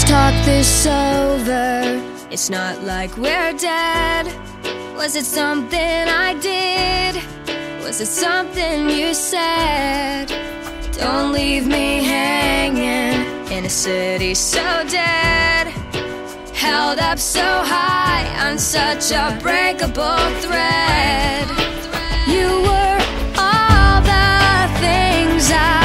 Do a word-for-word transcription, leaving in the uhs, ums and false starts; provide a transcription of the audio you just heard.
talk this over. It's not like we're dead. Was it something I did? Was it something you said? Don't leave me hanging in a city so dead, held up so high on such a breakable thread. You were all the things I